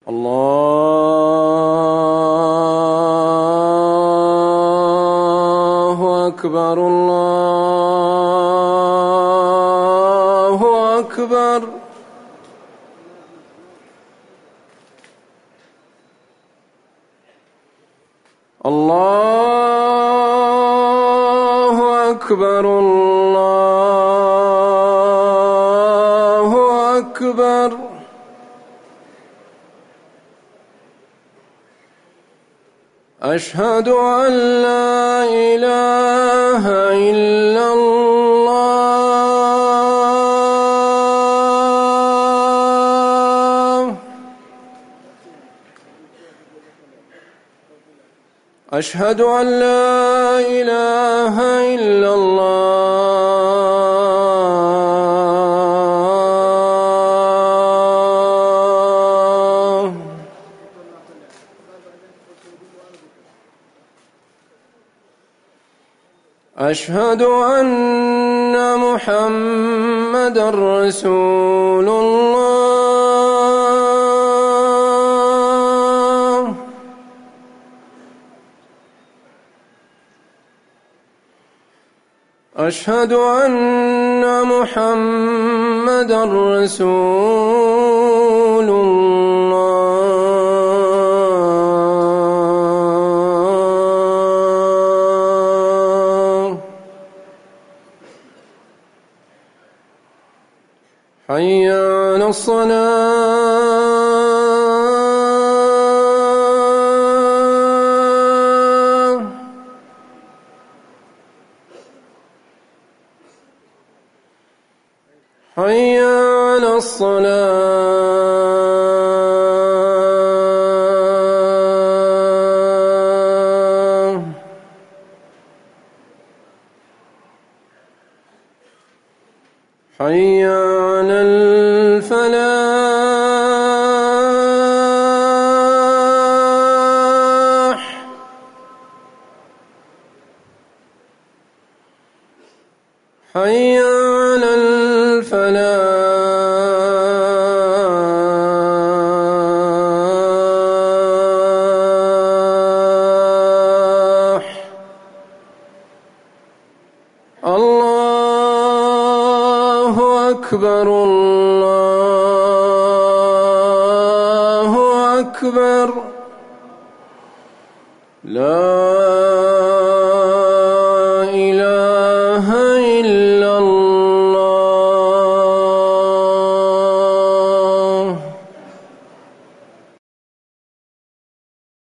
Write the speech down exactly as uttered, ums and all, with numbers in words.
الله أكبر الله أكبر. الله أكبر الله أكبر. أشهد أن لا إله إلا الله. أشهد أن لا إله إلا الله. أشهد أن محمدًا رسول الله. أشهد أن محمدًا رسول الله. حي على الصلاة. حي على الصلاة. حي على الفلاح. حي على الفلاح. الله أكبر الله أكبر. لا